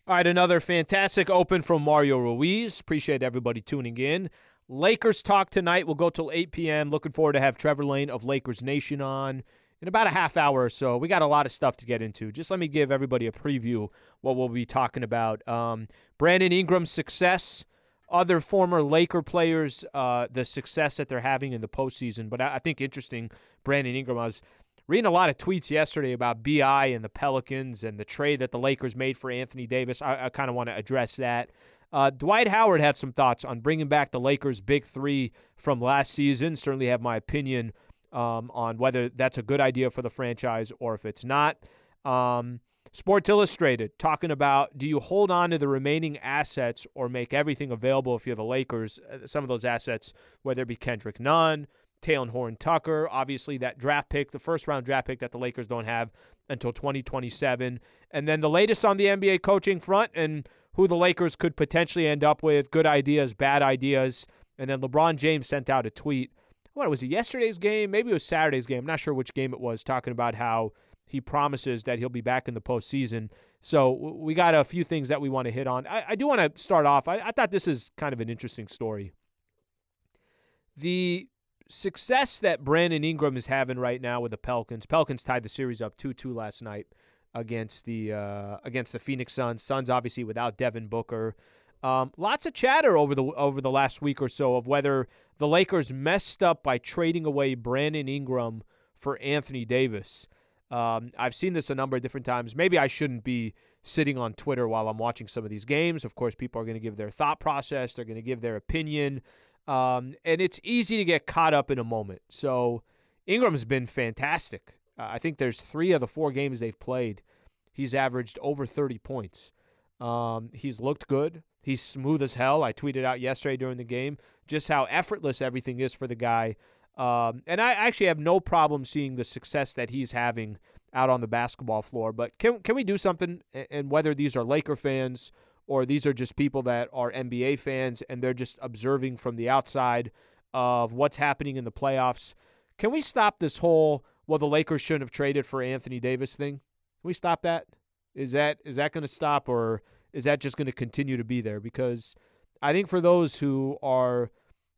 All right, another fantastic open from Mario Ruiz. Appreciate everybody tuning in. Lakers talk tonight. We'll go till 8 p.m. Looking forward to have Trevor Lane of Lakers Nation on in about a half hour or so. We got a lot of stuff to get into. Just let me give everybody a preview what we'll be talking about. Brandon Ingram's success, other former Laker players, the success that they're having in the postseason. But I think interesting, Brandon Ingram, I was reading a lot of tweets yesterday about B.I. and the Pelicans and the trade that the Lakers made for Anthony Davis. I kind of want to address that. Dwight Howard had some thoughts on bringing back the Lakers' big three from last season. Certainly have my opinion on whether that's a good idea for the franchise or if it's not. Sports Illustrated talking about, do you hold on to the remaining assets or make everything available if you're the Lakers? Some of those assets, whether it be Kendrick Nunn, Talen Horton-Tucker, obviously that draft pick, the first-round draft pick that the Lakers don't have until 2027. And then the latest on the NBA coaching front and who the Lakers could potentially end up with, good ideas, bad ideas. And then LeBron James sent out a tweet. What was it, yesterday's game? Maybe it was Saturday's game. I'm not sure which game it was, talking about how he promises that he'll be back in the postseason. So we got a few things that we want to hit on. I do want to start off. I thought this is kind of an interesting story. The success that Brandon Ingram is having right now with the Pelicans. Pelicans tied the series up 2-2 last night against the Phoenix Suns. Suns obviously without Devin Booker. Lots of chatter over the last week or so of whether the Lakers messed up by trading away Brandon Ingram for Anthony Davis. I've seen this a number of different times. Maybe I shouldn't be sitting on Twitter while I'm watching some of these games. Of course, people are going to give their thought process. They're going to give their opinion. And it's easy to get caught up in a moment. So Ingram's been fantastic. I think there's 3 of the 4 games they've played, he's averaged over 30 points. He's looked good. He's smooth as hell. I tweeted out yesterday during the game just how effortless everything is for the guy. And I actually have no problem seeing the success that he's having out on the basketball floor. But can we do something, and whether these are Laker fans or these are just people that are NBA fans and they're just observing from the outside of what's happening in the playoffs, can we stop this whole, well, the Lakers shouldn't have traded for Anthony Davis thing? Can we stop that? Is that going to stop, or is that just going to continue to be there? Because I think for those who are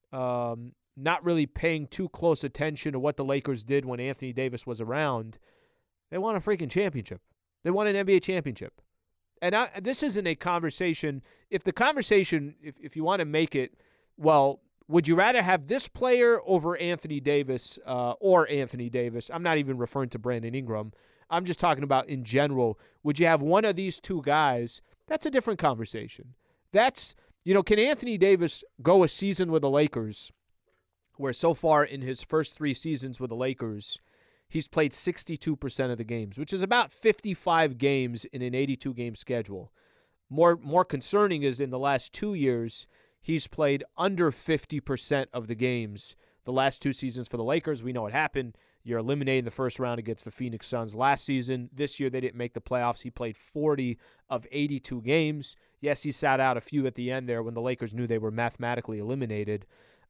not really paying too close attention to what the Lakers did when Anthony Davis was around, they won a freaking championship. They won an NBA championship. And this isn't a conversation. If the conversation, if you want to make it, well, would you rather have this player over Anthony Davis or Anthony Davis? I'm not even referring to Brandon Ingram. I'm just talking about in general. Would you have one of these two guys? That's a different conversation. That's, can Anthony Davis go a season with the Lakers where so far in his first 3 seasons with the Lakers, he's played 62% of the games, which is about 55 games in an 82-game schedule. More concerning is in the last 2 years, he's played under 50% of the games. The last 2 seasons for the Lakers, we know what happened. You're eliminated in the first round against the Phoenix Suns last season. This year, they didn't make the playoffs. He played 40 of 82 games. Yes, he sat out a few at the end there when the Lakers knew they were mathematically eliminated.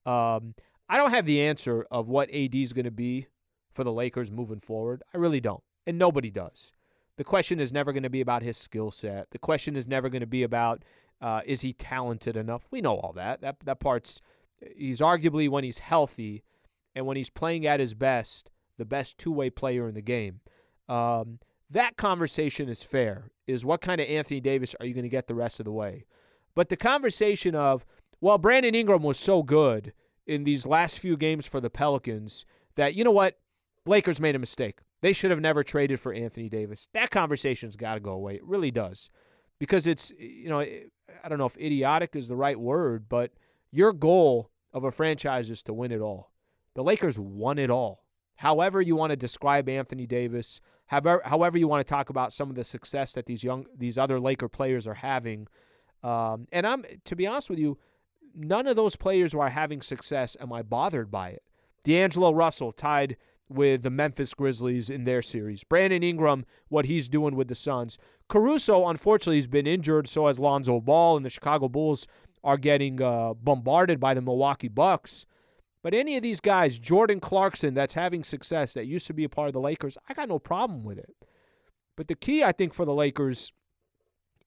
I don't have the answer of what AD is going to be for the Lakers moving forward. I really don't, and nobody does. The question is never going to be about his skill set. The question is never going to be about is he talented enough. We know all that. That part's, he's arguably, when he's healthy and when he's playing at his best, the best two-way player in the game. That conversation is fair, is what kind of Anthony Davis are you going to get the rest of the way? But the conversation of, well, Brandon Ingram was so good in these last few games for the Pelicans that, you know what, Lakers made a mistake. They should have never traded for Anthony Davis. That conversation's got to go away. It really does. Because it's, I don't know if idiotic is the right word, but your goal of a franchise is to win it all. The Lakers won it all. However you want to describe Anthony Davis, however you want to talk about some of the success that these other Laker players are having. And to be honest with you, none of those players who are having success am I bothered by it. D'Angelo Russell tied with the Memphis Grizzlies in their series. Brandon Ingram, what he's doing with the Suns. Caruso, unfortunately, has been injured, so has Lonzo Ball, and the Chicago Bulls are getting bombarded by the Milwaukee Bucks. But any of these guys, Jordan Clarkson, that's having success, that used to be a part of the Lakers, I got no problem with it. But the key, I think, for the Lakers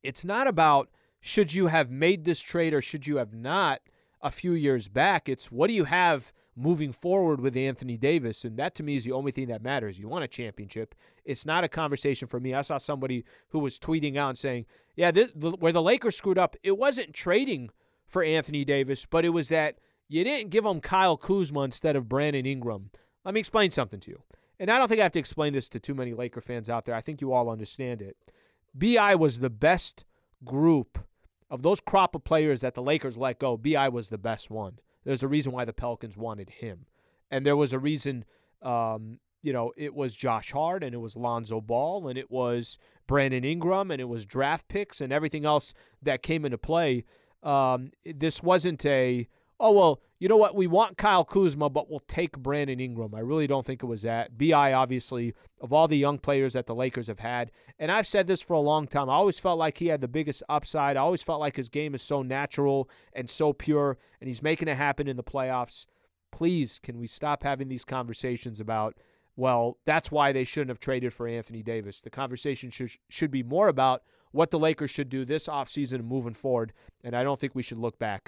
It's not about should you have made this trade or should you have not a few years back. It's what do you have moving forward with Anthony Davis? And that to me is the only thing that matters. You want a championship. It's not a conversation for me. I saw somebody who was tweeting out and saying, yeah, where the Lakers screwed up, it wasn't trading for Anthony Davis, but it was that you didn't give him Kyle Kuzma instead of Brandon Ingram. Let me explain something to you. And I don't think I have to explain this to too many Laker fans out there. I think you all understand it. B.I. was the best group of those crop of players that the Lakers let go. B.I. was the best one. There's a reason why the Pelicans wanted him. And there was a reason, it was Josh Hart and it was Lonzo Ball and it was Brandon Ingram and it was draft picks and everything else that came into play. This wasn't you know what? We want Kyle Kuzma, but we'll take Brandon Ingram. I really don't think it was that. B.I., obviously, of all the young players that the Lakers have had, and I've said this for a long time, I always felt like he had the biggest upside. I always felt like his game is so natural and so pure, and he's making it happen in the playoffs. Please, can we stop having these conversations about, well, that's why they shouldn't have traded for Anthony Davis. The conversation should be more about what the Lakers should do this offseason and moving forward, and I don't think we should look back.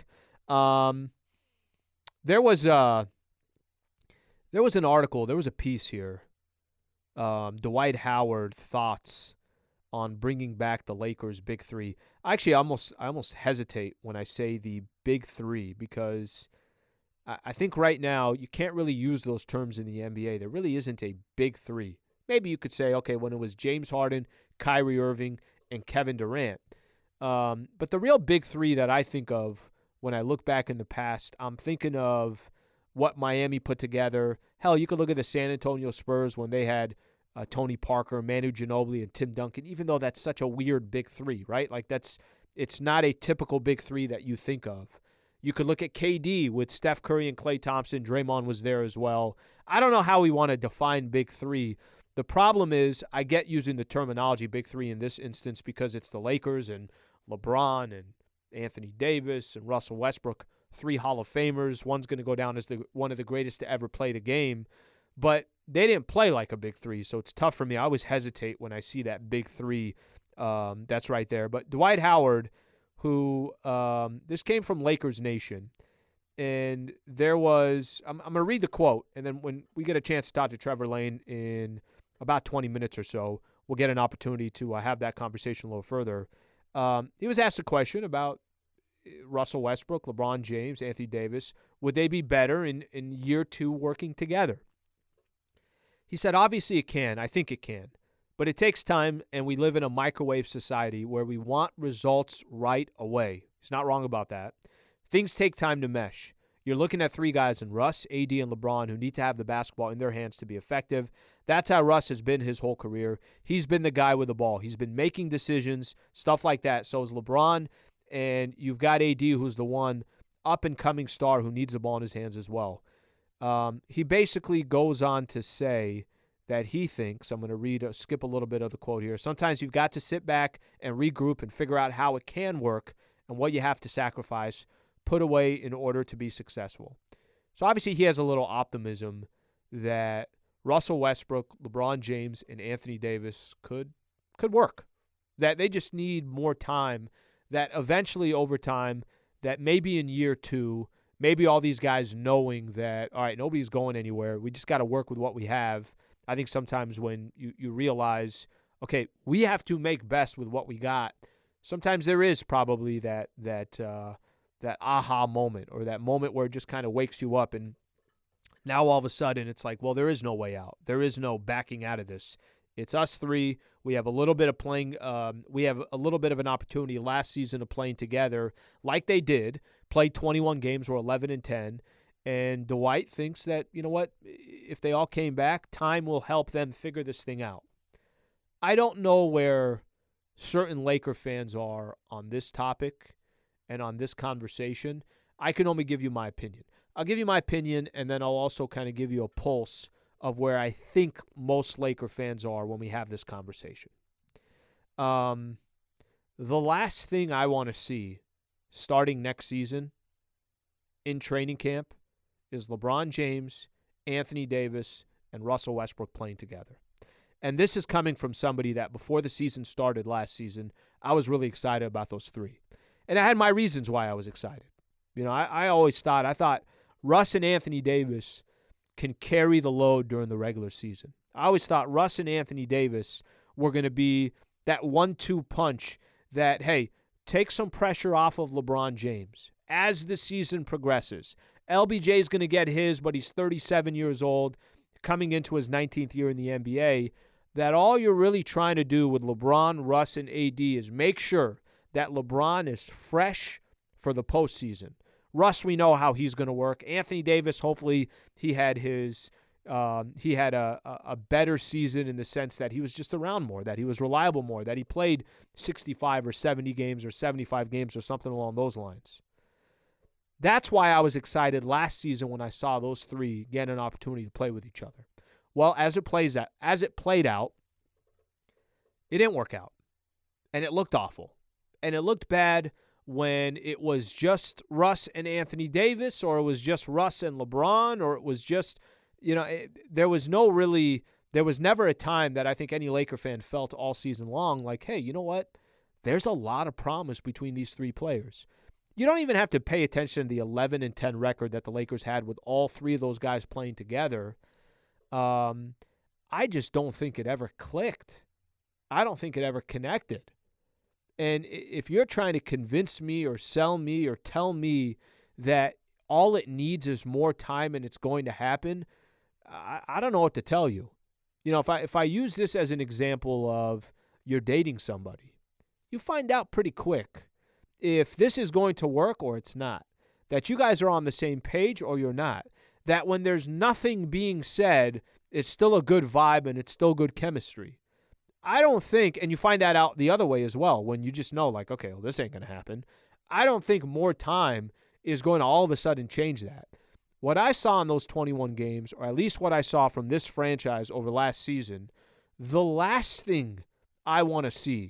There was an article, there was a piece here. Dwight Howard thoughts on bringing back the Lakers' big three. Actually, I almost hesitate when I say the big three because I think right now you can't really use those terms in the NBA. There really isn't a big three. Maybe you could say, okay, when it was James Harden, Kyrie Irving, and Kevin Durant. But the real big three that I think of when I look back in the past, I'm thinking of what Miami put together. Hell, you could look at the San Antonio Spurs when they had Tony Parker, Manu Ginobili, and Tim Duncan, even though that's such a weird big three, right? Like it's not a typical big three that you think of. You could look at KD with Steph Curry and Klay Thompson. Draymond was there as well. I don't know how we want to define big three. The problem is I get using the terminology big three in this instance because it's the Lakers and LeBron and Anthony Davis and Russell Westbrook, 3 Hall of Famers. One's going to go down as one of the greatest to ever play the game. But they didn't play like a big three, so it's tough for me. I always hesitate when I see that big three that's right there. But Dwight Howard, who this came from Lakers Nation, and there was I'm going to read the quote, and then when we get a chance to talk to Trevor Lane in about 20 minutes or so, we'll get an opportunity to have that conversation a little further. He was asked a question about Russell Westbrook, LeBron James, Anthony Davis. Would they be better in year 2 working together? He said, obviously it can. I think it can. But it takes time, and we live in a microwave society where we want results right away. He's not wrong about that. Things take time to mesh. You're looking at 3 guys in Russ, AD, and LeBron who need to have the basketball in their hands to be effective. That's how Russ has been his whole career. He's been the guy with the ball. He's been making decisions, stuff like that. So is LeBron, and you've got AD, who's the one up-and-coming star who needs the ball in his hands as well. He basically goes on to say that he thinks, I'm going to skip a little bit of the quote here, sometimes you've got to sit back and regroup and figure out how it can work and what you have to sacrifice, put away in order to be successful. So obviously he has a little optimism that Russell Westbrook, LeBron James, and Anthony Davis could work, that they just need more time, that eventually over time, that maybe in year 2, maybe all these guys knowing that, all right, nobody's going anywhere, we just got to work with what we have. I think sometimes when you realize, okay, we have to make best with what we got, sometimes there is probably that aha moment or that moment where it just kind of wakes you up, and now all of a sudden it's like, well, there is no way out. There is no backing out of this. It's us 3. We have a little bit of playing. We have a little bit of an opportunity last season of playing together, like they did. Played 21 games, were 11-10, and Dwight thinks that, you know what, if they all came back, time will help them figure this thing out. I don't know where certain Laker fans are on this topic and on this conversation. I can only give you my opinion. I'll give you my opinion, and then I'll also kind of give you a pulse of where I think most Laker fans are when we have this conversation. The last thing I want to see starting next season in training camp is LeBron James, Anthony Davis, and Russell Westbrook playing together. And this is coming from somebody that before the season started last season, I was really excited about those three. And I had my reasons why I was excited. I always thought Russ and Anthony Davis can carry the load during the regular season. I always thought Russ and Anthony Davis were going to be that 1-2 punch that, hey, take some pressure off of LeBron James as the season progresses. LBJ is going to get his, but he's 37 years old, coming into his 19th year in the NBA, that all you're really trying to do with LeBron, Russ, and AD is make sure that LeBron is fresh for the postseason. Russ, we know how he's going to work. Anthony Davis, hopefully he had a better season in the sense that he was just around more, that he was reliable more, that he played 65 or 70 games or 75 games or something along those lines. That's why I was excited last season when I saw those three get an opportunity to play with each other. Well, as it played out, it didn't work out. And it looked awful. And it looked bad when it was just Russ and Anthony Davis, or it was just Russ and LeBron, or it was just, there was never a time that I think any Laker fan felt all season long like, hey, you know what? There's a lot of promise between these three players. You don't even have to pay attention to the 11-10 record that the Lakers had with all three of those guys playing together. I just don't think it ever clicked. I don't think it ever connected. And if you're trying to convince me or sell me or tell me that all it needs is more time and it's going to happen, I don't know what to tell you. If I use this as an example of you're dating somebody, you find out pretty quick if this is going to work or it's not, that you guys are on the same page or you're not, that when there's nothing being said, it's still a good vibe and it's still good chemistry. I don't think, and you find that out the other way as well, when you just know, like, okay, well, this ain't going to happen. I don't think more time is going to all of a sudden change that. What I saw in those 21 games, or at least what I saw from this franchise over last season, the last thing I want to see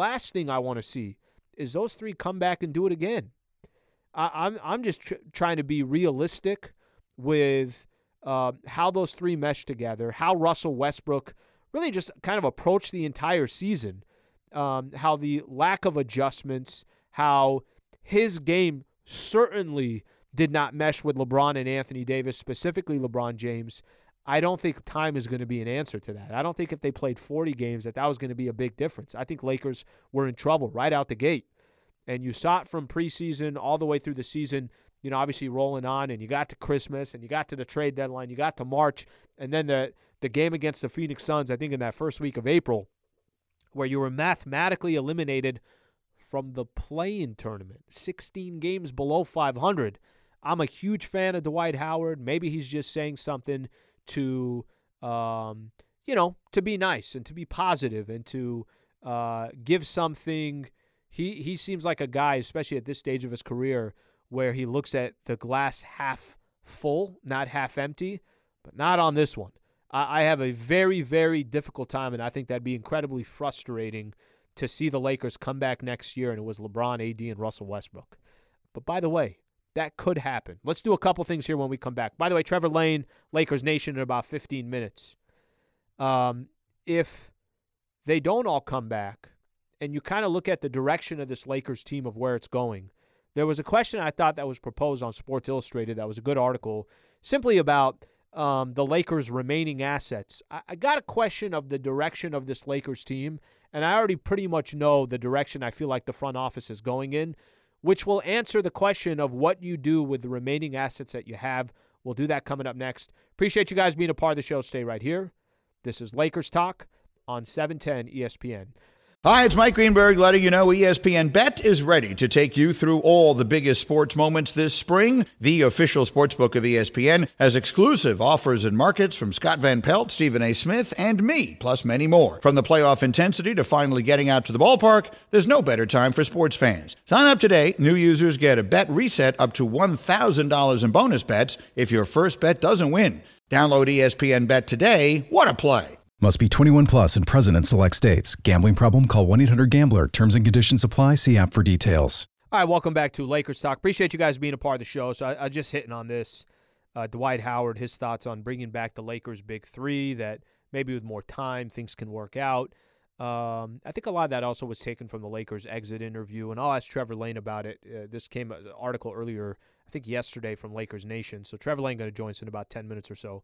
is those three come back and do it again. I'm just trying to be realistic with how those three mesh together, how Russell Westbrook really just kind of approached the entire season, how the lack of adjustments, how his game certainly did not mesh with LeBron and Anthony Davis, specifically LeBron James. I don't think time is going to be an answer to that. I don't think if they played 40 games that was going to be a big difference. I think Lakers were in trouble right out the gate. And you saw it from preseason all the way through the season, obviously rolling on, and you got to Christmas, and you got to the trade deadline, you got to March, and then the game against the Phoenix Suns, I think in that first week of April, where you were mathematically eliminated from the play-in tournament, 16 games below 500. I'm a huge fan of Dwight Howard. Maybe he's just saying something to, to be nice and to be positive and to give something. He seems like a guy, especially at this stage of his career, where he looks at the glass half full, not half empty, but not on this one. I have a very, very difficult time, and I think that'd be incredibly frustrating to see the Lakers come back next year, and it was LeBron, AD, and Russell Westbrook. But by the way, that could happen. Let's do a couple things here when we come back. By the way, Trevor Lane, Lakers Nation, in about 15 minutes. If they don't all come back, and you kind of look at the direction of this Lakers team of where it's going, there was a question I thought that was proposed on Sports Illustrated that was a good article, simply about the Lakers' remaining assets. I got a question of the direction of this Lakers team, and I already pretty much know the direction I feel like the front office is going in, which will answer the question of what you do with the remaining assets that you have. We'll do that coming up next. Appreciate you guys being a part of the show. Stay right here. This is Lakers Talk on 710 ESPN. Hi, it's Mike Greenberg letting you know ESPN Bet is ready to take you through all the biggest sports moments this spring. The official sportsbook of ESPN has exclusive offers and markets from Scott Van Pelt, Stephen A. Smith, and me, plus many more. From the playoff intensity to finally getting out to the ballpark, there's no better time for sports fans. Sign up today. New users get a bet reset up to $1,000 in bonus bets if your first bet doesn't win. Download ESPN Bet today. What a play. Must be 21 plus and present in select states. Gambling problem? Call 1-800-GAMBLER. Terms and conditions apply. See app for details. All right, welcome back to Lakers Talk. Appreciate you guys being a part of the show. So I just hitting on this. Dwight Howard, his thoughts on bringing back the Lakers' big three, that maybe with more time, things can work out. I think a lot of that also was taken from the Lakers exit interview, and I'll ask Trevor Lane about it. This came as an article earlier, I think yesterday, from Lakers Nation. So Trevor Lane going to join us in about 10 minutes or so.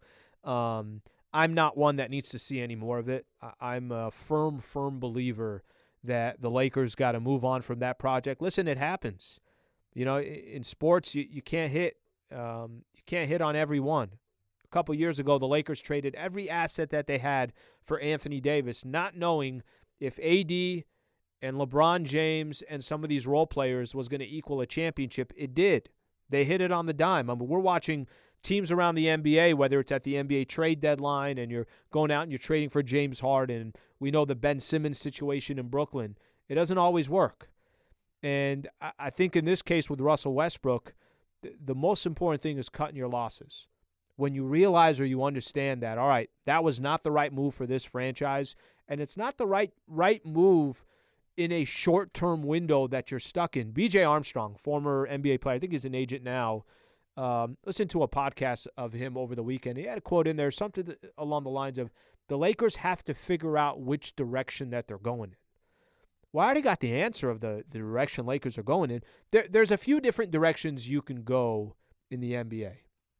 I'm not one that needs to see any more of it. I'm a firm believer that the Lakers got to move on from that project. Listen, it happens. You know, in sports, you can't hit. You can't hit on every one. A couple years ago, the Lakers traded every asset that they had for Anthony Davis, not knowing if AD and LeBron James and some of these role players was going to equal a championship. It did. They hit it on the dime. I mean, we're watching teams around the NBA, whether it's at the NBA trade deadline and you're going out and you're trading for James Harden, and we know the Ben Simmons situation in Brooklyn. It doesn't always work. And I think in this case with Russell Westbrook, the most important thing is cutting your losses. When you realize or you understand that, all right, that was not the right move for this franchise, and it's not the right move in a short-term window that you're stuck in. B.J. Armstrong, former NBA player, I think he's an agent now, listened to a podcast of him over the weekend. He had a quote in there, something along the lines of, the Lakers have to figure out which direction that they're going in. Well, I already got the answer of the direction Lakers are going in. There's a few different directions you can go in the NBA.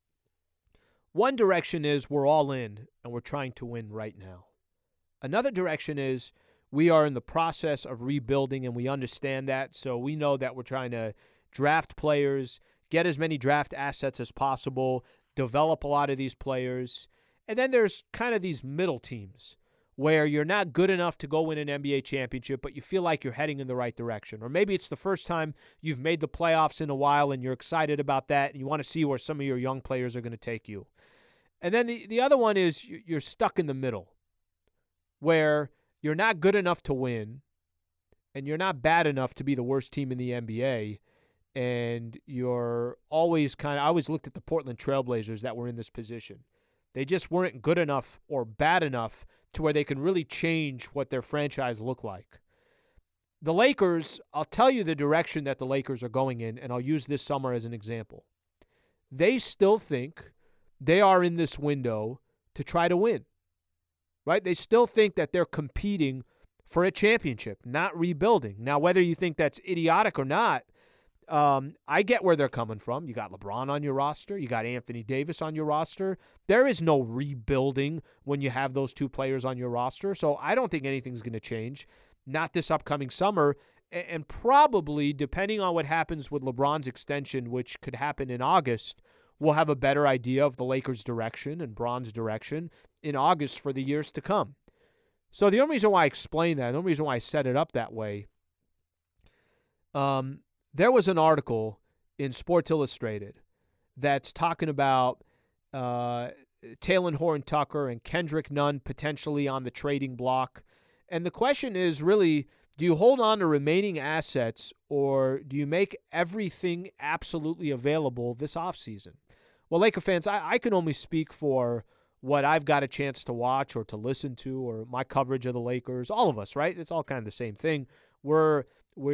One direction is we're all in and we're trying to win right now. Another direction is we are in the process of rebuilding and we understand that, so we know that we're trying to draft players, get as many draft assets as possible, develop a lot of these players. And then there's kind of these middle teams where you're not good enough to go win an NBA championship, but you feel like you're heading in the right direction. Or maybe it's the first time you've made the playoffs in a while and you're excited about that and you want to see where some of your young players are going to take you. And then the other one is you're stuck in the middle where you're not good enough to win and you're not bad enough to be the worst team in the NBA. And you're always I always looked at the Portland Trailblazers that were in this position. They just weren't good enough or bad enough to where they can really change what their franchise looked like. The Lakers, I'll tell you the direction that the Lakers are going in, and I'll use this summer as an example. They still think they are in this window to try to win, right? They still think that they're competing for a championship, not rebuilding. Now, whether you think that's idiotic or not, I get where they're coming from. You got LeBron on your roster. You got Anthony Davis on your roster. There is no rebuilding when you have those two players on your roster. So I don't think anything's going to change. Not this upcoming summer. And probably, depending on what happens with LeBron's extension, which could happen in August, we'll have a better idea of the Lakers' direction and Bron's direction in August for the years to come. So the only reason why I explain that, the only reason why I set it up that way, there was an article in Sports Illustrated that's talking about Talen Horton-Tucker and Kendrick Nunn potentially on the trading block. And the question is really, do you hold on to remaining assets or do you make everything absolutely available this offseason? Well, Laker fans, I can only speak for what I've got a chance to watch or to listen to or my coverage of the Lakers. All of us, right? It's all kind of the same thing. We're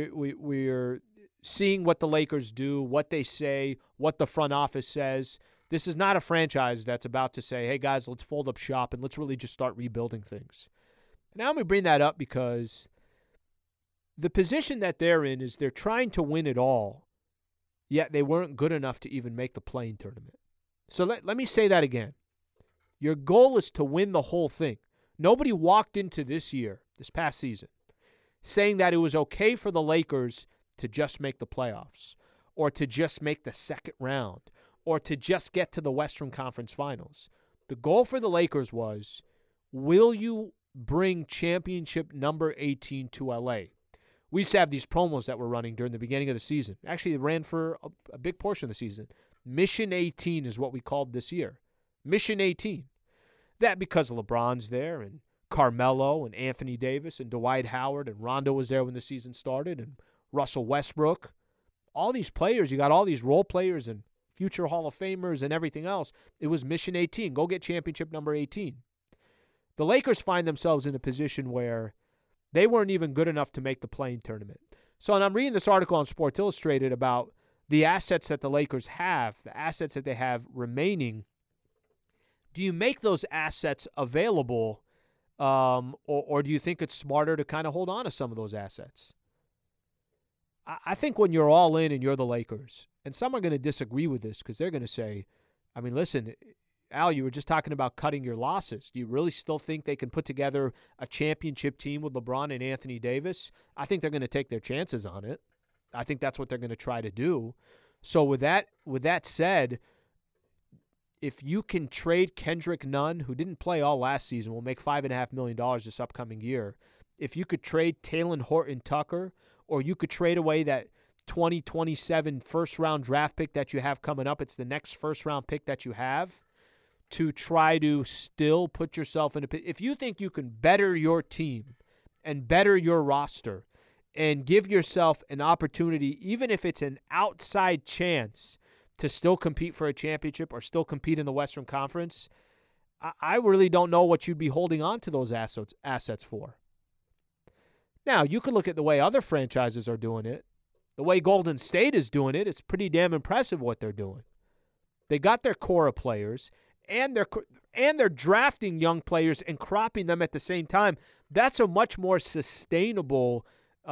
seeing what the Lakers do, what they say, what the front office says. This is not a franchise that's about to say, hey, guys, let's fold up shop and let's really just start rebuilding things. Now let me bring that up because the position that they're in is they're trying to win it all, yet they weren't good enough to even make the play-in tournament. So let me say that again. Your goal is to win the whole thing. Nobody walked into this past season, saying that it was okay for the Lakers to just make the playoffs or to just make the second round or to just get to the Western Conference Finals. The goal for the Lakers was, will you bring championship number 18 to LA? We used to have these promos that were running during the beginning of the season. Actually, it ran for a big portion of the season. Mission 18 is what we called this year. Mission 18. That because LeBron's there and Carmelo and Anthony Davis and Dwight Howard and Rondo was there when the season started and Russell Westbrook. All these players, you got all these role players and future Hall of Famers and everything else. It was Mission 18. Go get championship number 18. The Lakers find themselves in a position where they weren't even good enough to make the play-in tournament. So, and I'm reading this article on Sports Illustrated about the assets that the Lakers have, the assets that they have remaining. Do you make those assets available, or do you think it's smarter to kind of hold on to some of those assets? I think when you're all in and you're the Lakers, and some are going to disagree with this because they're going to say, I mean, listen, Al, you were just talking about cutting your losses. Do you really still think they can put together a championship team with LeBron and Anthony Davis? I think they're going to take their chances on it. I think that's what they're going to try to do. So with that said, if you can trade Kendrick Nunn, who didn't play all last season, will make $5.5 million this upcoming year. If you could trade Talen Horton-Tucker, or you could trade away that 2027 first-round draft pick that you have coming up, it's the next first-round pick that you have, to try to still put yourself in a – if you think you can better your team and better your roster and give yourself an opportunity, even if it's an outside chance to still compete for a championship or still compete in the Western Conference, I really don't know what you'd be holding on to those assets for. Now, you could look at the way other franchises are doing it. The way Golden State is doing it, it's pretty damn impressive what they're doing. They got their core of players, and they're drafting young players and cropping them at the same time. That's a much more sustainable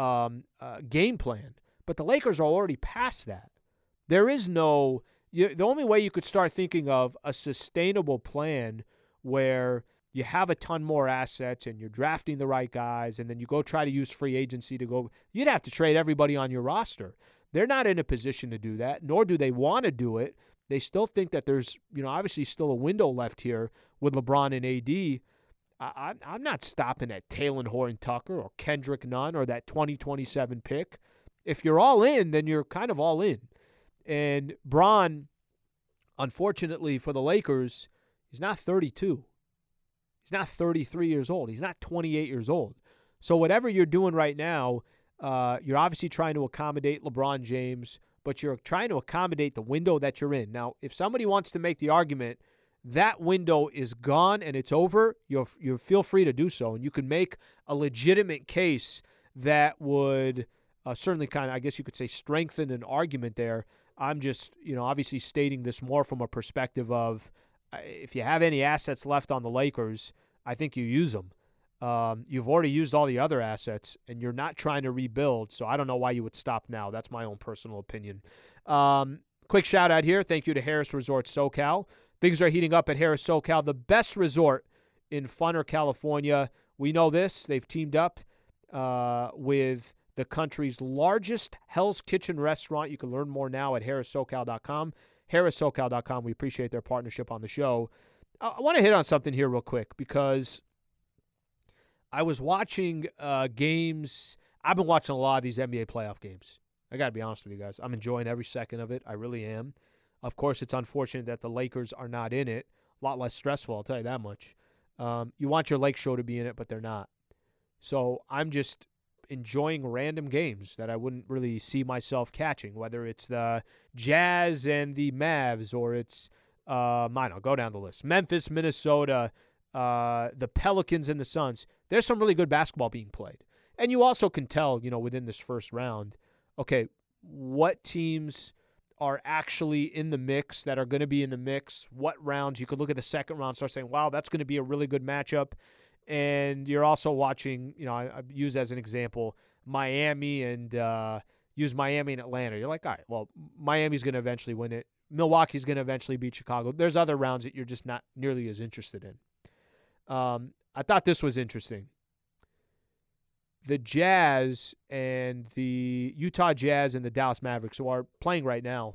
game plan. But the Lakers are already past that. There is no – the only way you could start thinking of a sustainable plan where – you have a ton more assets and you're drafting the right guys, and then you go try to use free agency to go – you'd have to trade everybody on your roster. They're not in a position to do that, nor do they want to do it. They still think that there's, obviously still a window left here with LeBron and AD. I'm not stopping at Talen Horton-Tucker or Kendrick Nunn or that 2027 pick. If you're all in, then you're kind of all in. And Bron, unfortunately for the Lakers, he's not 32. He's not 33 years old. He's not 28 years old. So whatever you're doing right now, you're obviously trying to accommodate LeBron James, but you're trying to accommodate the window that you're in. Now, if somebody wants to make the argument that window is gone and it's over, you feel free to do so. And you can make a legitimate case that would certainly kind of, I guess you could say, strengthen an argument there. I'm just, obviously stating this more from a perspective of, if you have any assets left on the Lakers, I think you use them. You've already used all the other assets, and you're not trying to rebuild, so I don't know why you would stop now. That's my own personal opinion. Quick shout-out here. Thank you to Harris Resort SoCal. Things are heating up at Harris SoCal, the best resort in Funner, California. We know this. They've teamed up with the country's largest Hell's Kitchen restaurant. You can learn more now at harrissocal.com. harrissocal.com. We appreciate their partnership on the show. I want to hit on something here real quick because I was watching games. I've been watching a lot of these NBA playoff games. I got to be honest with you guys. I'm enjoying every second of it. I really am. Of course, it's unfortunate that the Lakers are not in it. A lot less stressful, I'll tell you that much. You want your Lake show to be in it, but they're not. So I'm just enjoying random games that I wouldn't really see myself catching, whether it's the Jazz and the Mavs, or it's I'll go down the list. Memphis, Minnesota, the Pelicans and the Suns. There's some really good basketball being played. And you also can tell, within this first round, okay, what teams are actually in the mix, that are going to be in the mix, what rounds. You could look at the second round and start saying, wow, that's going to be a really good matchup. And you're also watching, I use as an example, Miami and use Miami and Atlanta. You're like, all right, well, Miami's going to eventually win it. Milwaukee's going to eventually beat Chicago. There's other rounds that you're just not nearly as interested in. I thought this was interesting. The Jazz and the Utah Jazz and the Dallas Mavericks, who are playing right now,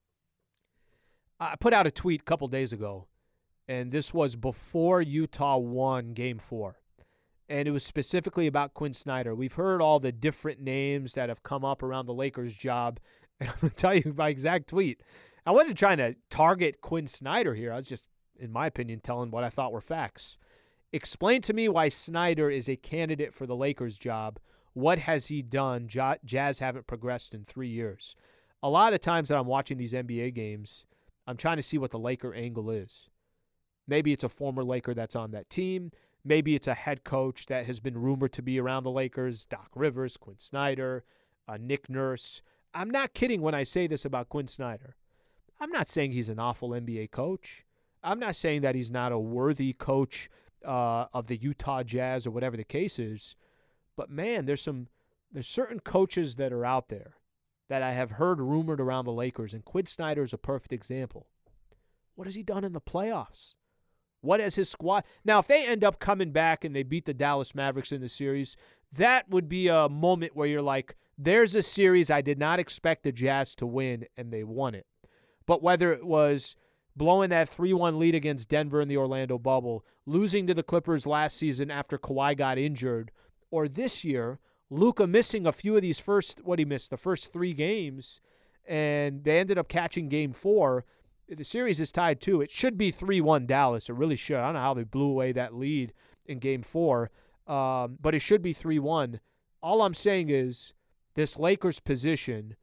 I put out a tweet a couple days ago, and this was before Utah won Game 4. And it was specifically about Quinn Snyder. We've heard all the different names that have come up around the Lakers' job. And I'm going to tell you my exact tweet. I wasn't trying to target Quinn Snyder here. I was just, in my opinion, telling what I thought were facts. Explain to me why Snyder is a candidate for the Lakers' job. What has he done? Jazz haven't progressed in 3 years. A lot of times that I'm watching these NBA games, I'm trying to see what the Laker angle is. Maybe it's a former Laker that's on that team. Maybe it's a head coach that has been rumored to be around the Lakers, Doc Rivers, Quinn Snyder, Nick Nurse. I'm not kidding when I say this about Quinn Snyder. I'm not saying he's an awful NBA coach. I'm not saying that he's not a worthy coach of the Utah Jazz or whatever the case is, but man, there's certain coaches that are out there that I have heard rumored around the Lakers, and Quinn Snyder is a perfect example. What has he done in the playoffs? What has his squad? Now, if they end up coming back and they beat the Dallas Mavericks in the series, that would be a moment where you're like, there's a series I did not expect the Jazz to win, and they won it. But whether it was blowing that 3-1 lead against Denver in the Orlando bubble, losing to the Clippers last season after Kawhi got injured, or this year, Luka missing a few of these the first 3 games, and they ended up catching Game 4. The series is tied too. It should be 3-1 Dallas. It really should. I don't know how they blew away that lead in Game 4, but it should be 3-1. All I'm saying is this Lakers position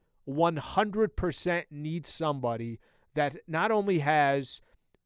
100% needs somebody that not only has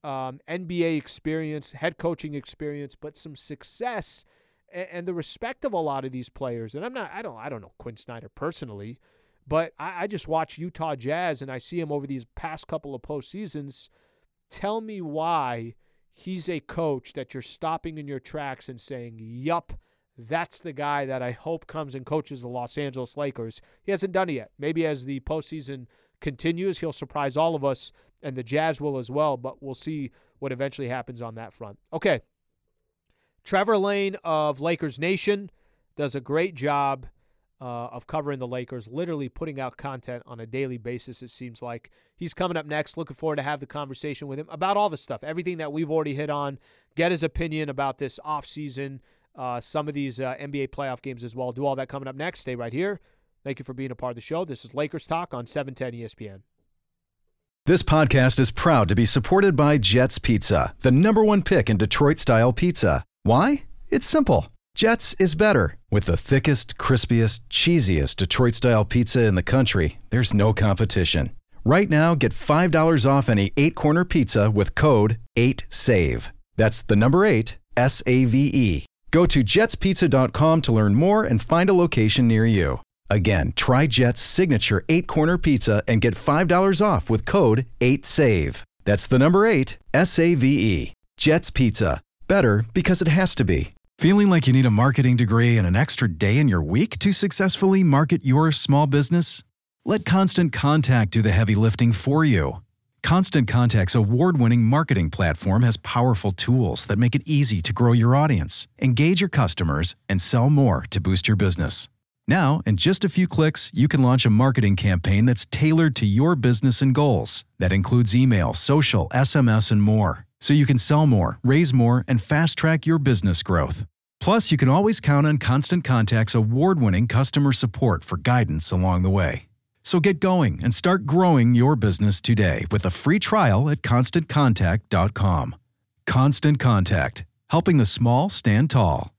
NBA experience, head coaching experience, but some success and the respect of a lot of these players. And I don't know Quinn Snyder personally, but I just watch Utah Jazz and I see him over these past couple of postseasons. Tell me why he's a coach that you're stopping in your tracks and saying, yup, that's the guy that I hope comes and coaches the Los Angeles Lakers. He hasn't done it yet. Maybe as the postseason continues, he'll surprise all of us, and the Jazz will as well, but we'll see what eventually happens on that front. Okay. Trevor Lane of Lakers Nation does a great job of covering the Lakers, literally putting out content on a daily basis, it seems like. He's coming up next. Looking forward to have the conversation with him about all the stuff, everything that we've already hit on, get his opinion about this offseason, some of these NBA playoff games as well. Do all that coming up next. Stay right here. Thank you for being a part of the show. This is Lakers Talk on 710 ESPN. This podcast is proud to be supported by Jets Pizza, the #1 pick in Detroit-style pizza. Why? It's simple. Jets is better. With the thickest, crispiest, cheesiest Detroit-style pizza in the country, there's no competition. Right now, get $5 off any 8-corner pizza with code 8SAVE. That's the number 8, S-A-V-E. Go to jetspizza.com to learn more and find a location near you. Again, try Jet's signature 8-corner pizza and get $5 off with code 8SAVE. That's the number 8, S-A-V-E. Jet's Pizza. Better because it has to be. Feeling like you need a marketing degree and an extra day in your week to successfully market your small business? Let Constant Contact do the heavy lifting for you. Constant Contact's award-winning marketing platform has powerful tools that make it easy to grow your audience, engage your customers, and sell more to boost your business. Now, in just a few clicks, you can launch a marketing campaign that's tailored to your business and goals. That includes email, social, SMS, and more. So you can sell more, raise more, and fast-track your business growth. Plus, you can always count on Constant Contact's award-winning customer support for guidance along the way. So get going and start growing your business today with a free trial at ConstantContact.com. Constant Contact, helping the small stand tall.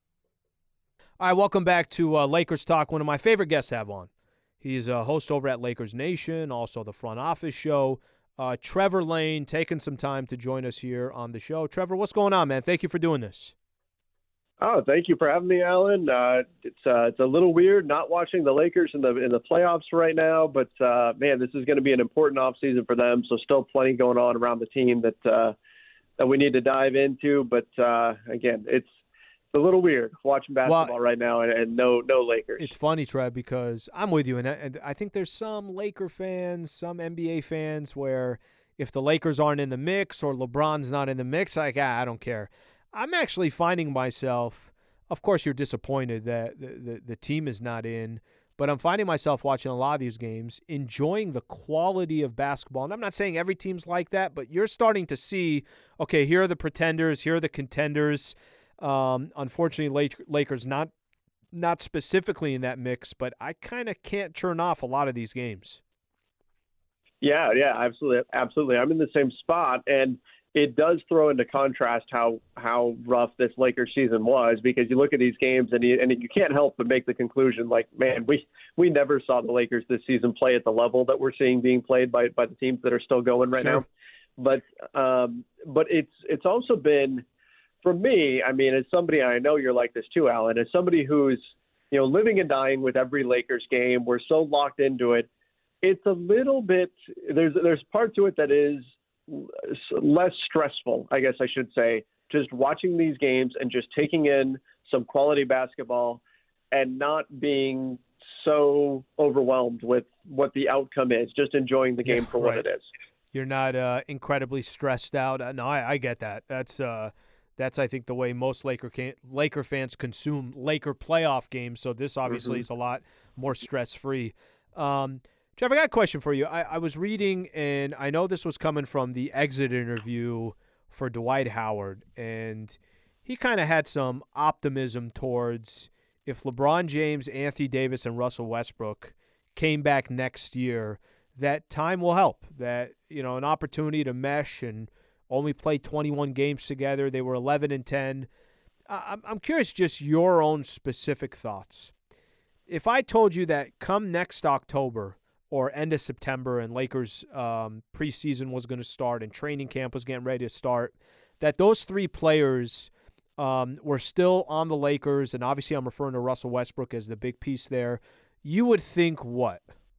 All right, welcome back to Lakers Talk, one of my favorite guests to have on. He's a host over at Lakers Nation, also the Front Office Show. Trevor Lane taking some time to join us here on the show. Trevor, what's going on, man? Thank you for doing this. Oh, thank you for having me, Alan. It's a little weird not watching the Lakers in the playoffs right now, but man, this is going to be an important offseason for them. So still plenty going on around the team that we need to dive into. But again, it's a little weird watching basketball right now and no Lakers. It's funny, Trev, because I'm with you, and I think there's some Laker fans, some NBA fans where if the Lakers aren't in the mix or LeBron's not in the mix, like, I don't care. I'm actually finding myself, of course you're disappointed that the team is not in, but I'm finding myself watching a lot of these games, enjoying the quality of basketball. And I'm not saying every team's like that, but you're starting to see, okay, here are the pretenders, here are the contenders. Unfortunately, Lakers not specifically in that mix, but I kind of can't turn off a lot of these games. Yeah, absolutely. I'm in the same spot, and it does throw into contrast how rough this Lakers season was, because you look at these games and you can't help but make the conclusion, like, man, we never saw the Lakers this season play at the level that we're seeing being played by the teams that are still going right now. But it's also been, for me, I mean, as somebody, I know you're like this too, Alan, as somebody who's, living and dying with every Lakers game, we're so locked into it. It's a little bit, there's part to it that is less stressful, I guess I should say, just watching these games and just taking in some quality basketball and not being so overwhelmed with what the outcome is, just enjoying the game for what it is. You're not incredibly stressed out. No, I get that. That's I think the way most Laker fans consume Laker playoff games. So this obviously is a lot more stress-free. Jeff, I got a question for you. I was reading, and I know this was coming from the exit interview for Dwight Howard, and he kind of had some optimism towards if LeBron James, Anthony Davis, and Russell Westbrook came back next year, that time will help, that, an opportunity to mesh and only play 21 games together. They were 11-10. I'm curious just your own specific thoughts. If I told you that come next October or end of September and Lakers preseason was going to start and training camp was getting ready to start, that those three players were still on the Lakers, and obviously I'm referring to Russell Westbrook as the big piece there, you would think what?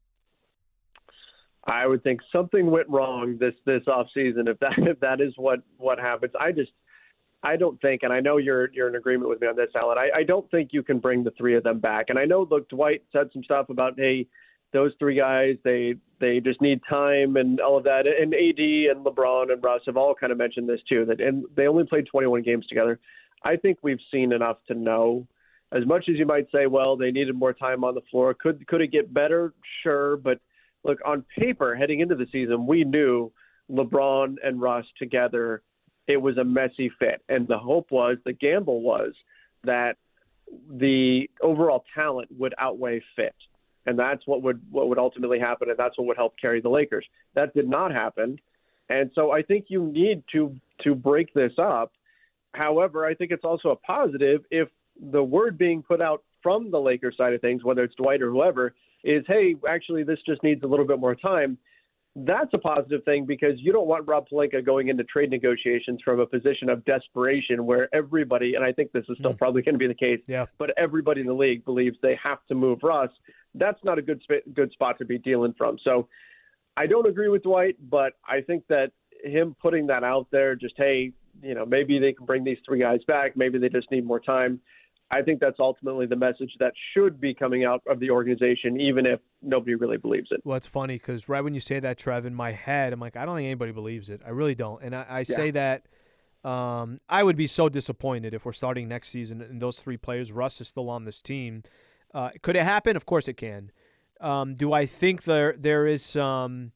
I would think something went wrong this offseason if that is what happens. I don't think, and I know you're in agreement with me on this, Alan, I don't think you can bring the three of them back. And I know, look, Dwight said some stuff about, hey, those three guys, they just need time and all of that. And AD and LeBron and Russ have all kind of mentioned this too, and they only played 21 games together. I think we've seen enough to know. As much as you might say, well, they needed more time on the floor. Could it get better? Sure. But look, on paper, heading into the season, we knew LeBron and Russ together, it was a messy fit. And the gamble was that the overall talent would outweigh fit. And that's what would ultimately happen, and that's what would help carry the Lakers. That did not happen. And so I think you need to break this up. However, I think it's also a positive if the word being put out from the Lakers side of things, whether it's Dwight or whoever, is, hey, actually this just needs a little bit more time. That's a positive thing because you don't want Rob Pelinka going into trade negotiations from a position of desperation where everybody, and I think this is still probably going to be the case, but everybody in the league believes they have to move Russ. That's not a good spot to be dealing from. So I don't agree with Dwight, but I think that him putting that out there, just, hey, maybe they can bring these three guys back. Maybe they just need more time. I think that's ultimately the message that should be coming out of the organization, even if nobody really believes it. Well, it's funny because right when you say that, Trev, in my head, I'm like, I don't think anybody believes it. I really don't. And I say that I would be so disappointed if we're starting next season and those three players, Russ is still on this team. Could it happen? Of course it can. Do I think there is some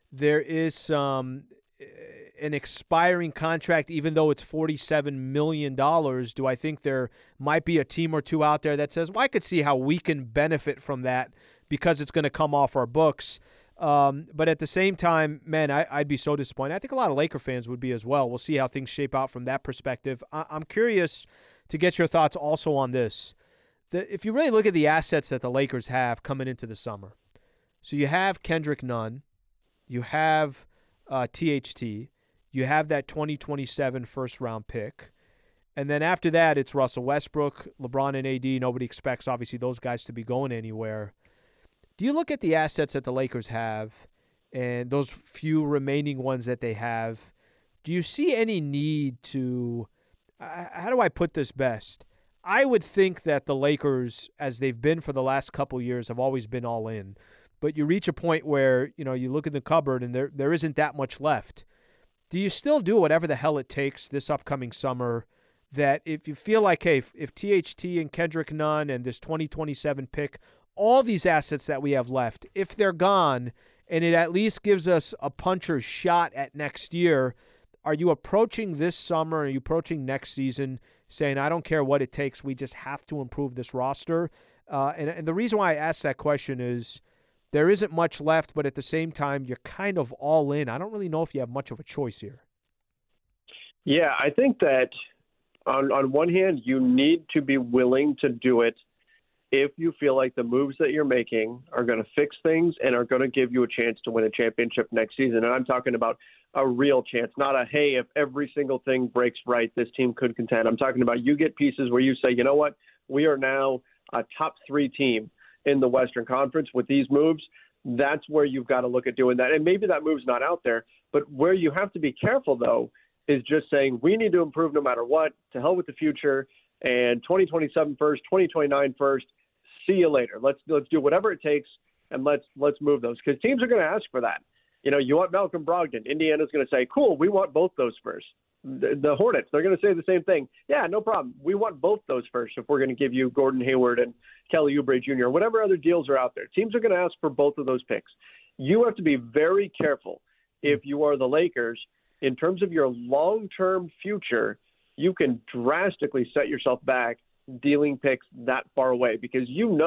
an expiring contract, even though it's $47 million? Do I think there might be a team or two out there that says, well, I could see how we can benefit from that because it's going to come off our books? But at the same time, man, I'd be so disappointed. I think a lot of Laker fans would be as well. We'll see how things shape out from that perspective. I'm curious to get your thoughts also on this. If you really look at the assets that the Lakers have coming into the summer, so you have Kendrick Nunn, you have THT, you have that 2027 first-round pick, and then after that, it's Russell Westbrook, LeBron and AD. Nobody expects, obviously, those guys to be going anywhere. Do you look at the assets that the Lakers have and those few remaining ones that they have, do you see any need to how do I put this best? I would think that the Lakers, as they've been for the last couple years, have always been all in. But you reach a point where, you look in the cupboard and there isn't that much left. Do you still do whatever the hell it takes this upcoming summer that if you feel like, hey, if THT and Kendrick Nunn and this 2027 pick, all these assets that we have left, if they're gone and it at least gives us a puncher's shot at next year, are you approaching this summer, are you approaching next season saying, I don't care what it takes, we just have to improve this roster? And the reason why I ask that question is there isn't much left, but at the same time, you're kind of all in. I don't really know if you have much of a choice here. Yeah, I think that on one hand, you need to be willing to do it if you feel like the moves that you're making are going to fix things and are going to give you a chance to win a championship next season. And I'm talking about a real chance, not a, hey, if every single thing breaks right, this team could contend. I'm talking about you get pieces where you say, you know what, we are now a top 3 team in the Western Conference with these moves. that's where you've got to look at doing that. And maybe that move's not out there, but where you have to be careful, though, is just saying we need to improve no matter what, to hell with the future, and 2027 first, 2029 first, see you later. Let's do whatever it takes, and let's move those, because teams are going to ask for that. You want Malcolm Brogdon. Indiana's going to say, cool, we want both those first. The Hornets, they're going to say the same thing. Yeah, no problem. We want both those first if we're going to give you Gordon Hayward and Kelly Oubre Jr., whatever other deals are out there. Teams are going to ask for both of those picks. You have to be very careful if you are the Lakers. In terms of your long-term future, you can drastically set yourself back dealing picks that far away, because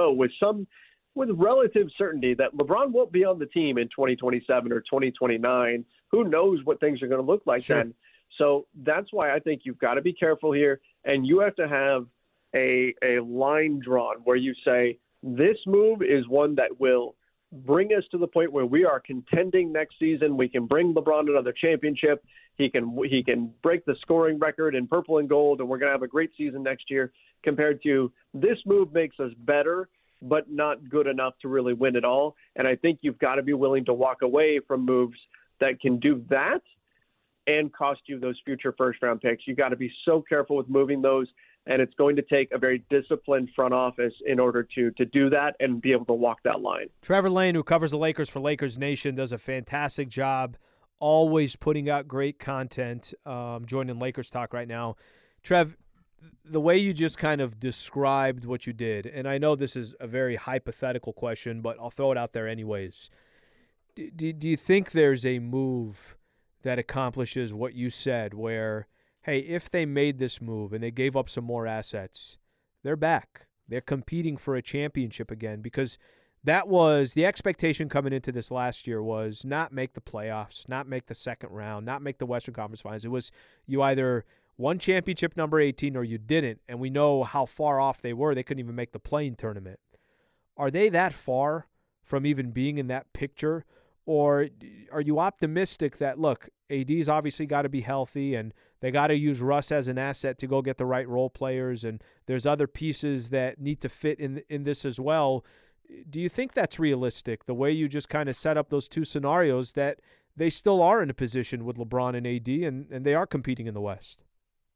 with relative certainty that LeBron won't be on the team in 2027 or 2029. Who knows what things are going to look like then? So that's why I think you've got to be careful here, and you have to have a line drawn where you say this move is one that will bring us to the point where we are contending next season. We can bring LeBron another championship. He can break the scoring record in purple and gold, and we're going to have a great season next year, compared to this move makes us better but not good enough to really win it all. And I think you've got to be willing to walk away from moves that can do that and cost you those future first-round picks. You've got to be so careful with moving those, and it's going to take a very disciplined front office in order to do that and be able to walk that line. Trevor Lane, who covers the Lakers for Lakers Nation, does a fantastic job, always putting out great content, joining Lakers Talk right now. Trev, the way you just kind of described what you did, and I know this is a very hypothetical question, but I'll throw it out there anyways. Do you think there's a move that accomplishes what you said, where, hey, if they made this move and they gave up some more assets, they're back. They're competing for a championship again? Because that was the expectation coming into this last year, was not make the playoffs, not make the second round, not make the Western Conference Finals. It was you either won championship number 18 or you didn't, and we know how far off they were. They couldn't even make the play-in tournament. Are they that far from even being in that picture? Or are you optimistic that, look, AD's obviously got to be healthy and they got to use Russ as an asset to go get the right role players, and there's other pieces that need to fit in this as well? Do you think that's realistic, the way you just kind of set up those two scenarios, that they still are in a position with LeBron and AD and they are competing in the West?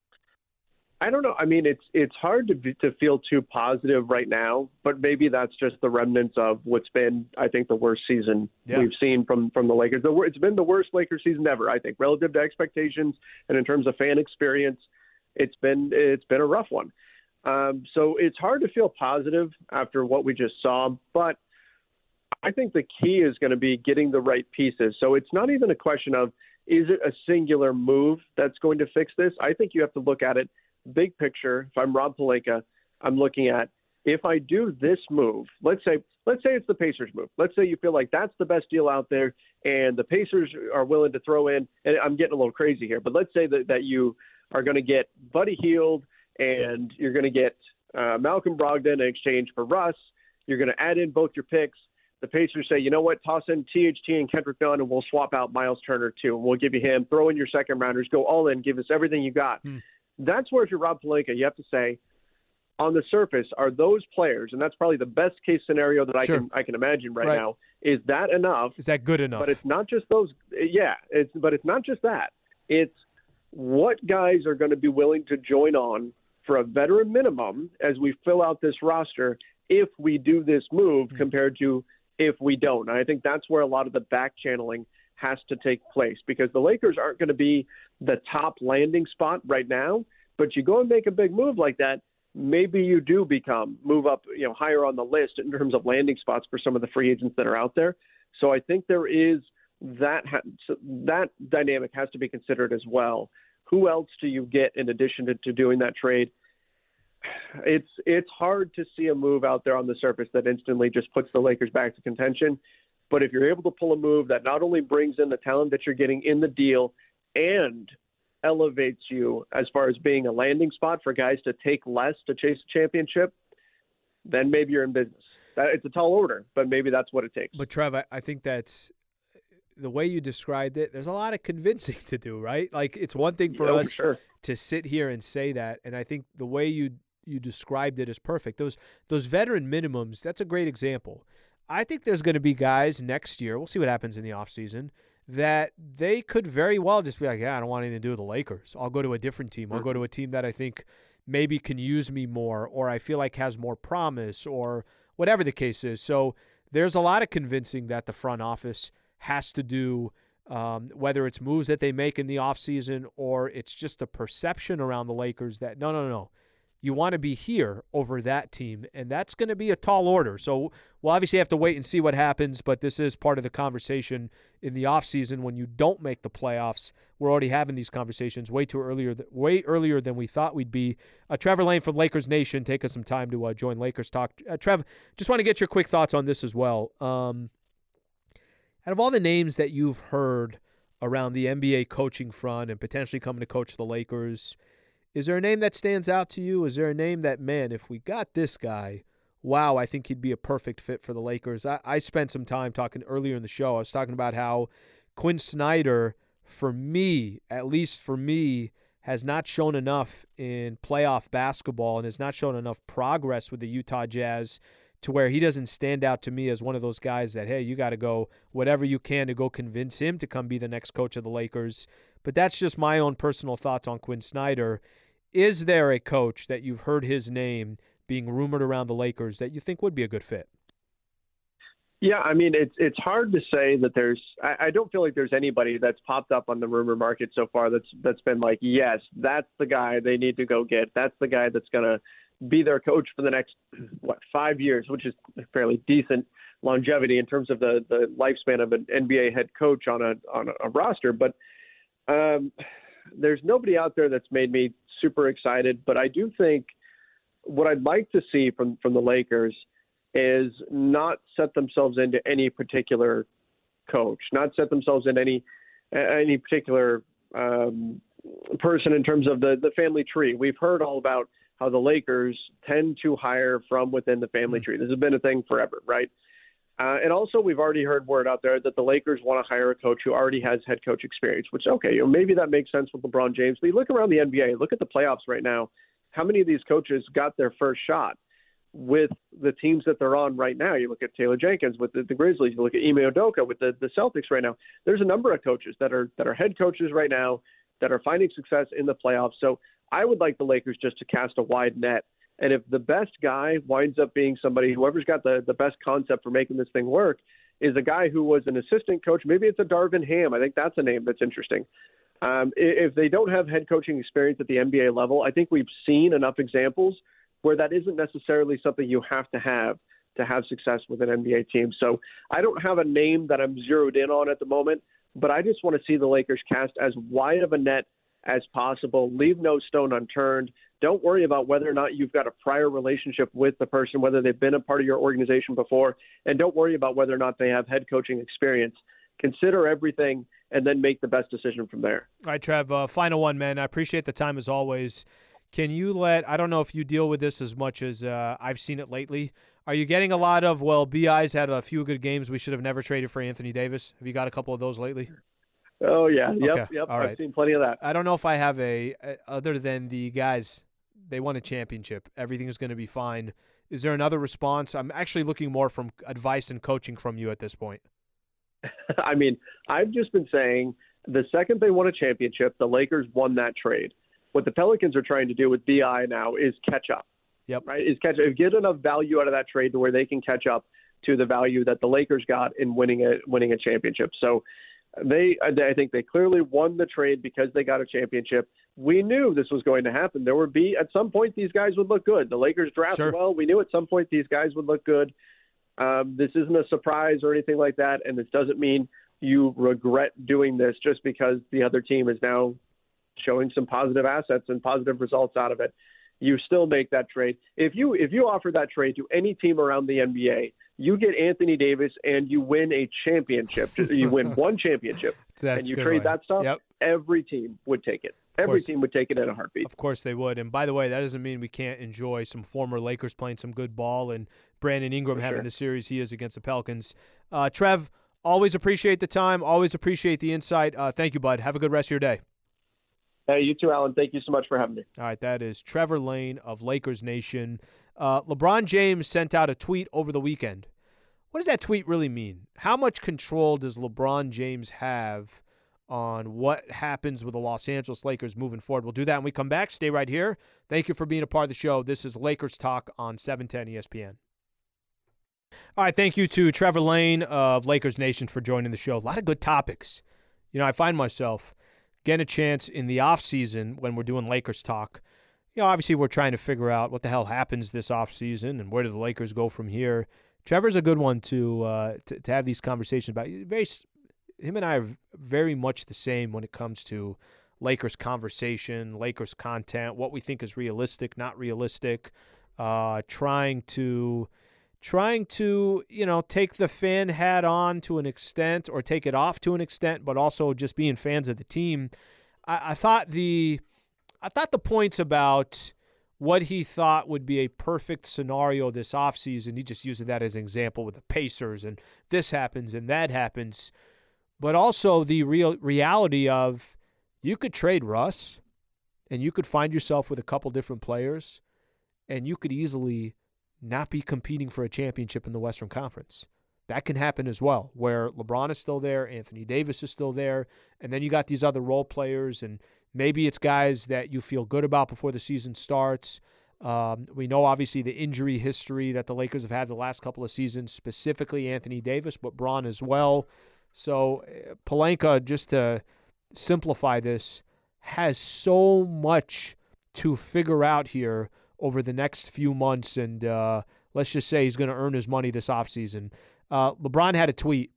I don't know. I mean, it's hard to feel too positive right now, but maybe that's just the remnants of what's been, I think, the worst season we've seen from the Lakers. It's been the worst Lakers season ever, I think, relative to expectations and in terms of fan experience. It's been a rough one. So it's hard to feel positive after what we just saw, but I think the key is going to be getting the right pieces. So it's not even a question of, is it a singular move that's going to fix this? I think you have to look at it big picture. If I'm Rob Pelinka, I'm looking at, if I do this move, let's say it's the Pacers move. Let's say you feel like that's the best deal out there and the Pacers are willing to throw in, and I'm getting a little crazy here, but let's say that you are going to get Buddy Hield and you're going to get Malcolm Brogdon in exchange for Russ. You're going to add in both your picks. The Pacers say, you know what, toss in THT and Kendrick Nunn and we'll swap out Miles Turner too. And we'll give you him, throw in your second rounders, go all in, give us everything you got. That's where, if you're Rob Pelinka, you have to say, on the surface, are those players, and that's probably the best case scenario that I can imagine right now, is that enough? Is that good enough? But it's not just those. Yeah, but it's not just that. It's what guys are going to be willing to join on for a veteran minimum as we fill out this roster if we do this move compared to if we don't. And I think that's where a lot of the back channeling has to take place, because the Lakers aren't going to be the top landing spot right now, but you go and make a big move like that, maybe you do move up, higher on the list in terms of landing spots for some of the free agents that are out there. So I think there is that dynamic has to be considered as well. Who else do you get in addition to doing that trade? It's hard to see a move out there on the surface that instantly just puts the Lakers back to contention. But if you're able to pull a move that not only brings in the talent that you're getting in the deal and elevates you as far as being a landing spot for guys to take less to chase a championship, then maybe you're in business. It's a tall order, but maybe that's what it takes. But, Trev, I think that's the way you described it. There's a lot of convincing to do, right? Like, it's one thing for us to sit here and say that, and I think the way you described it is perfect. Those veteran minimums, that's a great example. I think there's going to be guys next year, we'll see what happens in the offseason, that they could very well just be like, yeah, I don't want anything to do with the Lakers. I'll go to a different team. I'll go to a team that I think maybe can use me more, or I feel like has more promise, or whatever the case is. So there's a lot of convincing that the front office has to do, whether it's moves that they make in the offseason or it's just the perception around the Lakers that, no. You want to be here over that team, and that's going to be a tall order. So we'll obviously have to wait and see what happens, but this is part of the conversation in the offseason when you don't make the playoffs. We're already having these conversations way earlier than we thought we'd be. Trevor Lane from Lakers Nation, take us some time to join Lakers Talk. Trev, just want to get your quick thoughts on this as well. Out of all the names that you've heard around the NBA coaching front and potentially coming to coach the Lakers, is there a name that stands out to you? Is there a name that, man, if we got this guy, wow, I think he'd be a perfect fit for the Lakers? I spent some time talking earlier in the show. I was talking about how Quinn Snyder, for me, at least for me, has not shown enough in playoff basketball and has not shown enough progress with the Utah Jazz to where he doesn't stand out to me as one of those guys that, hey, you got to go whatever you can to go convince him to come be the next coach of the Lakers. But that's just my own personal thoughts on Quinn Snyder. Is there a coach that you've heard his name being rumored around the Lakers that you think would be a good fit? Yeah, I mean, it's hard to say that there's – I don't feel like there's anybody that's popped up on the rumor market so far that's been like, yes, that's the guy they need to go get. That's the guy that's going to be their coach for the next, 5 years, which is fairly decent longevity in terms of the lifespan of an NBA head coach on a roster. But there's nobody out there that's made me super excited. But I do think what I'd like to see from the Lakers is not set themselves into any particular coach, not set themselves in any particular person in terms of the family tree. We've heard all about how the Lakers tend to hire from within the family tree. This has been a thing forever, right? And also we've already heard word out there that the Lakers want to hire a coach who already has head coach experience, which, okay, maybe that makes sense with LeBron James. But you look around the NBA, look at the playoffs right now. How many of these coaches got their first shot with the teams that they're on right now? You look at Taylor Jenkins with the Grizzlies. You look at Ime Udoka with the Celtics right now. There's a number of coaches that are head coaches right now that are finding success in the playoffs. So I would like the Lakers just to cast a wide net. And if the best guy winds up being somebody, whoever's got the best concept for making this thing work, is a guy who was an assistant coach, maybe it's a Darvin Ham. I think that's a name that's interesting. If they don't have head coaching experience at the NBA level, I think we've seen enough examples where that isn't necessarily something you have to have success with an NBA team. So I don't have a name that I'm zeroed in on at the moment, but I just want to see the Lakers cast as wide of a net as possible. Leave no stone unturned. Don't worry about whether or not you've got a prior relationship with the person, whether they've been a part of your organization before, and don't worry about whether or not they have head coaching experience. Consider everything and then make the best decision from there. All right, Trev, final one, man. I appreciate the time as always. Can you I don't know if you deal with this as much as I've seen it lately. Are you getting a lot of, BI's had a few good games, we should have never traded for Anthony Davis? Have you got a couple of those lately? Oh, yeah. Yep. Okay. All right. I've seen plenty of that. I don't know if I have other than the guys, they won a championship. Everything is going to be fine. Is there another response? I'm actually looking more from advice and coaching from you at this point. I mean, I've just been saying the second they won a championship, the Lakers won that trade. What the Pelicans are trying to do with BI now is catch up. Yep. Right? Get enough value out of that trade to where they can catch up to the value that the Lakers got in winning a championship. So I think they clearly won the trade because they got a championship. We knew this was going to happen. There would be, at some point, these guys would look good. The Lakers drafted well. We knew at some point these guys would look good. This isn't a surprise or anything like that, and this doesn't mean you regret doing this just because the other team is now showing some positive assets and positive results out of it. You still make that trade. If you offer that trade to any team around the NBA, you get Anthony Davis and you win a championship. You win one championship and you trade that stuff. Yep. Every team would take it. Every team would take it in a heartbeat. Of course they would. And by the way, that doesn't mean we can't enjoy some former Lakers playing some good ball and Brandon Ingram having the series he is against the Pelicans. Trev, always appreciate the time. Always appreciate the insight. Thank you, bud. Have a good rest of your day. Hey, you too, Alan. Thank you so much for having me. All right, that is Trevor Lane of Lakers Nation. LeBron James sent out a tweet over the weekend what does that tweet really mean? How much control does LeBron James have on what happens with the Los Angeles Lakers moving forward? We'll do that when we come back. Stay right here. Thank you for being a part of the show. This is Lakers Talk on 710 ESPN. All right, thank you to Trevor Lane of Lakers Nation for joining the show. A lot of good topics. I find myself getting a chance in the offseason when we're doing Lakers Talk. Obviously we're trying to figure out what the hell happens this offseason and where do the Lakers go from here. Trevor's a good one to have these conversations about. Him and I are very much the same when it comes to Lakers conversation, Lakers content, what we think is realistic, not realistic, trying to take the fan hat on to an extent or take it off to an extent, but also just being fans of the team. I thought the points about what he thought would be a perfect scenario this offseason, he just used that as an example with the Pacers and this happens and that happens, but also the reality of you could trade Russ and you could find yourself with a couple different players and you could easily not be competing for a championship in the Western Conference. That can happen as well, where LeBron is still there, Anthony Davis is still there, and then you got these other role players, and maybe it's guys that you feel good about before the season starts. We know, obviously, the injury history that the Lakers have had the last couple of seasons, specifically Anthony Davis, but Bron as well. So Pelinka, just to simplify this, has so much to figure out here over the next few months, and let's just say he's going to earn his money this offseason. LeBron had a tweet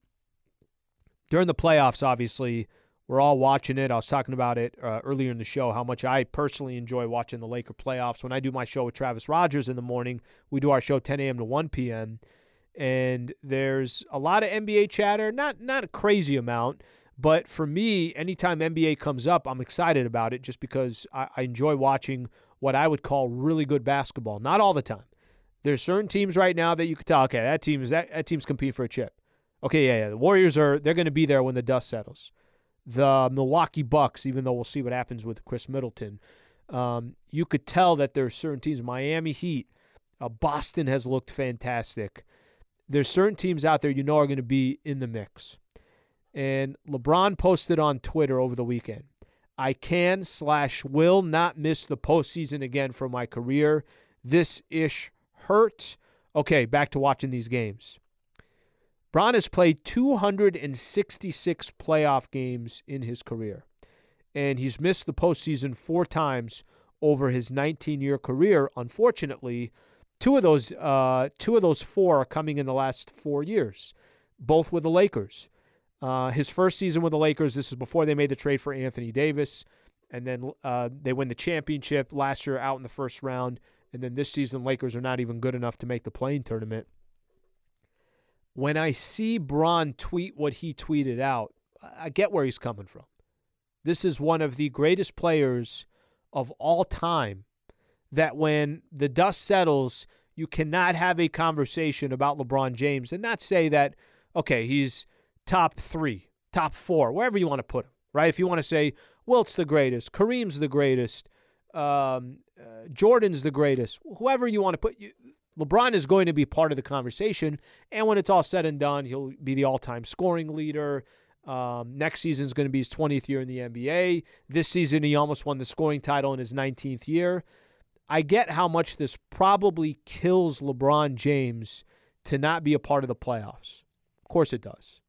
during the playoffs, obviously. We're all watching it. I was talking about it earlier in the show, how much I personally enjoy watching the Laker playoffs. When I do my show with Travis Rogers in the morning, we do our show 10 a.m. to 1 p.m., and there's a lot of NBA chatter, not a crazy amount, but for me, anytime NBA comes up, I'm excited about it just because I enjoy watching what I would call really good basketball. Not all the time. There's certain teams right now that you could tell, okay, that team's competing for a chip. Okay, yeah. The Warriors they're going to be there when the dust settles. The Milwaukee Bucks, even though we'll see what happens with Chris Middleton, you could tell that there's certain teams. Miami Heat, Boston has looked fantastic. There's certain teams out there are going to be in the mix. And LeBron posted on Twitter over the weekend, I can/will not miss the postseason again for my career. This ish hurt. Okay, back to watching these games. Bron has played 266 playoff games in his career, and he's missed the postseason 4 times over his 19-year career. Unfortunately, two of those 4 are coming in the last 4 years, both with the Lakers. His first season with the Lakers, this is before they made the trade for Anthony Davis, and then they win the championship last year out in the first round, and then this season Lakers are not even good enough to make the play-in tournament. When I see Bron tweet what he tweeted out, I get where he's coming from. This is one of the greatest players of all time that when the dust settles, you cannot have a conversation about LeBron James and not say that, okay, he's top 3, top 4, wherever you want to put him, right? If you want to say Wilt's the greatest, Kareem's the greatest, Jordan's the greatest, whoever you want to put, LeBron is going to be part of the conversation, and when it's all said and done, he'll be the all-time scoring leader. Next season is going to be his 20th year in the NBA. This season, he almost won the scoring title in his 19th year. I get how much this probably kills LeBron James to not be a part of the playoffs. Of course it does.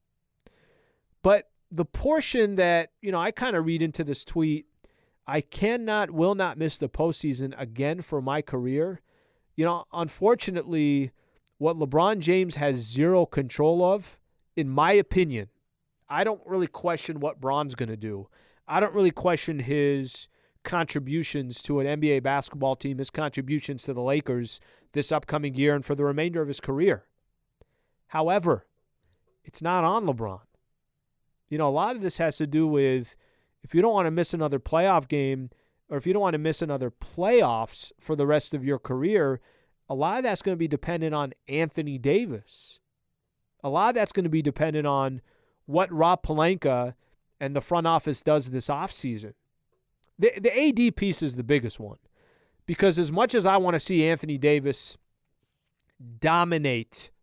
But the portion that, I kind of read into this tweet, I will not miss the postseason again for my career. Unfortunately, what LeBron James has zero control of, in my opinion, I don't really question what Bron's going to do. I don't really question his contributions to an NBA basketball team, his contributions to the Lakers this upcoming year and for the remainder of his career. However, it's not on LeBron. A lot of this has to do with if you don't want to miss another playoff game or if you don't want to miss another playoffs for the rest of your career, a lot of that's going to be dependent on Anthony Davis. A lot of that's going to be dependent on what Rob Pelinka and the front office does this offseason. The AD piece is the biggest one because as much as I want to see Anthony Davis dominate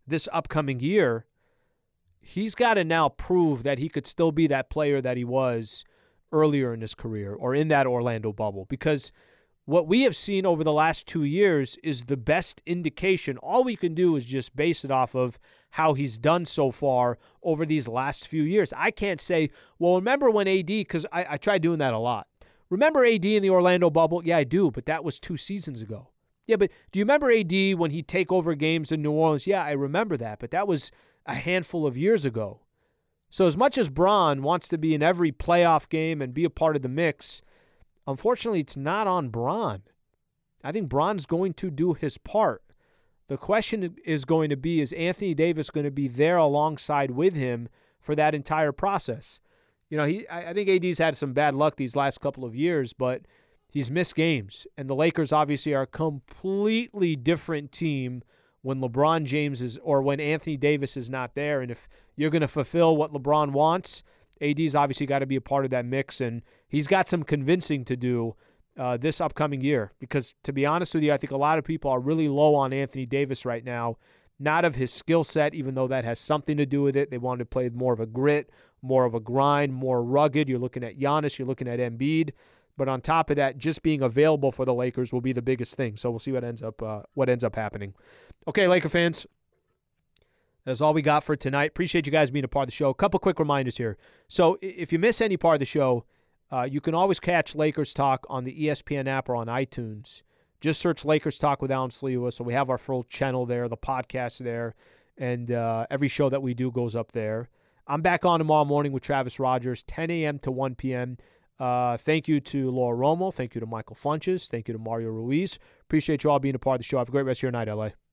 this upcoming year, he's got to now prove that he could still be that player that he was earlier in his career or in that Orlando bubble, because what we have seen over the last 2 years is the best indication. All we can do is just base it off of how he's done so far over these last few years. I can't say, well, remember when AD, because I tried doing that a lot. Remember AD in the Orlando bubble? Yeah, I do, but that was 2 seasons ago. Yeah, but do you remember AD when he'd take over games in New Orleans? Yeah, I remember that, but that was a handful of years ago. So as much as Bron wants to be in every playoff game and be a part of the mix, unfortunately, it's not on Bron. I think Bron's going to do his part. The question is going to be, is Anthony Davis going to be there alongside with him for that entire process? You know, I think AD's had some bad luck these last couple of years, but he's missed games. And the Lakers obviously are a completely different team when LeBron James is, or when Anthony Davis is not there. And if you're going to fulfill what LeBron wants, AD's obviously got to be a part of that mix, and he's got some convincing to do this upcoming year, because to be honest with you, I think a lot of people are really low on Anthony Davis right now, not of his skill set, even though that has something to do with it. They wanted to play more of a grit, more of a grind, more rugged. You're looking at Giannis, you're looking at Embiid, but on top of that, just being available for the Lakers will be the biggest thing. So we'll see what ends up happening. Okay, Laker fans, that's all we got for tonight. Appreciate you guys being a part of the show. A couple quick reminders here. So if you miss any part of the show, you can always catch Lakers Talk on the ESPN app or on iTunes. Just search Lakers Talk with Alan Sliwa. So we have our full channel there, the podcast there, and every show that we do goes up there. I'm back on tomorrow morning with Travis Rogers, 10 a.m. to 1 p.m. Thank you to Laura Romo. Thank you to Michael Funches. Thank you to Mario Ruiz. Appreciate you all being a part of the show. Have a great rest of your night, LA.